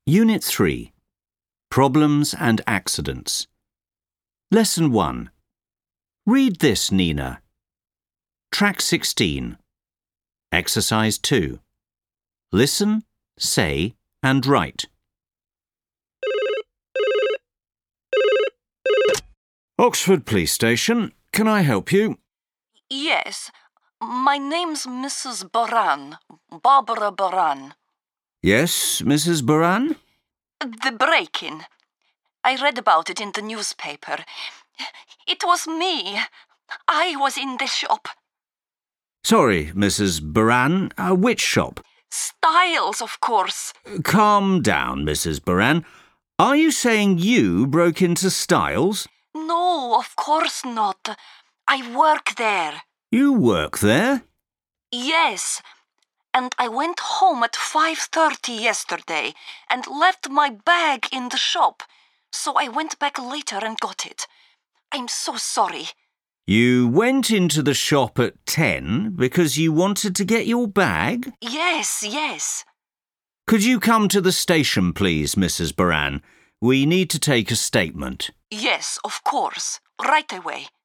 Unit 3. Problems and Accidents. Lesson 1. Read this, Nina. Track 16. Exercise 2. Listen, say, and write. Oxford Police Station. Can I help you? Yes, my name's Mrs. Boran, Barbara Boran. Yes, Mrs. Boran? The break-in. I read about it in the newspaper. It was me. I was in the shop. Sorry, Mrs. Boran. Which shop? Styles, of course. Calm down, Mrs. Boran. Are you saying you broke into Styles? No, of course not. I work there. You work there? Yes. And I went home at 5:30 yesterday and left my bag in the shop. So I went back later and got it. I'm so sorry. You went into the shop at 10 because you wanted to get your bag? Yes. Could you come to the station, please, Mrs. Boran? We need to take a statement. Yes, of course. Right away.